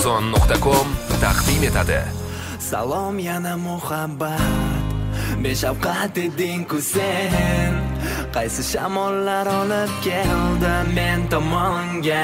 Amazon.com taqdim etadi. Salom yana muhabbat, beshafqat eding-ku sen. Qaysi shamollar olib keldi men tomonga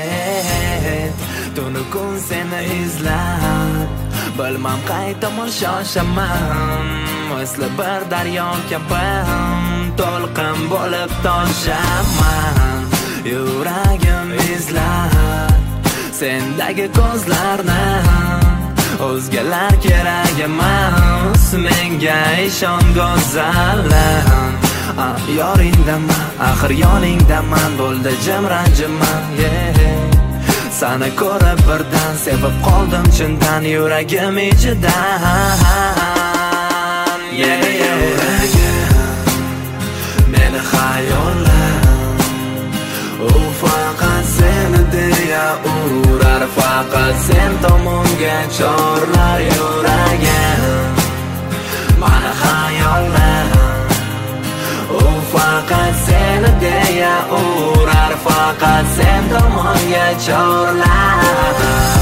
tunu kun seni izlab, bilmam qay tomon shoshaman. Misli bir daryo kabi to'lqin bo'lib toshaman. Yuragim izlab sendagi ko'zlarni, o'zgalar kerak emas, menga ishon go'zallar. Yoringdaman, axir yoningdaman, bo'ldi jimranjima. Seni ko'rib birdan sevib qoldim chindan, yuragim ichidan. Yuragim meni xayollar, u faqat seni deya urar, faqat sen tomonga chorlar. Yuragim meni xayollar, u faqat seni deya urar, faqat sen tomonga chorlar.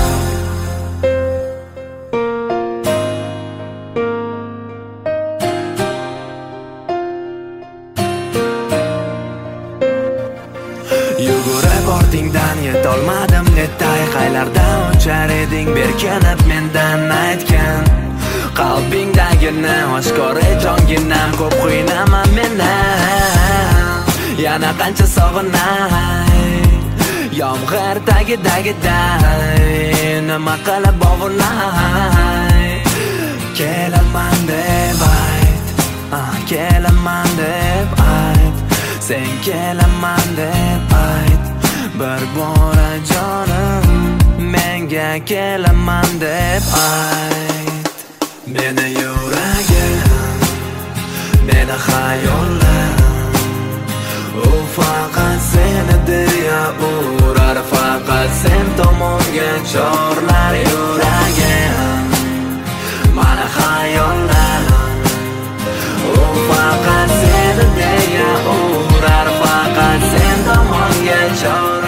Yugurib ortingdan yetolmadim netay, qaylarda o'char eding berkinib mendan aytgan. Qalbingdagini oshkor et jonginam, ko'p qiynaman meni, yana qancha sog'inay. Yomg'ir tagidagiday nima qilib ovunay. Kelaman deb ayt, kelaman deb ayt, sen kelaman deb ayt. Bir bora jonim, menga kelaman deb ayt. Meni yuragim, meni xayollar, u faqat seni deya urar, faqat sen tomonga chorlar. Yuragim meni xayollar, u faqat seni deya urar, faqat sen tomonga chorlar.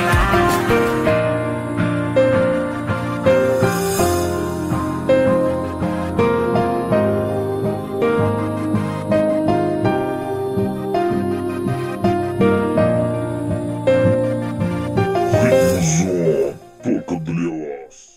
Только для вас.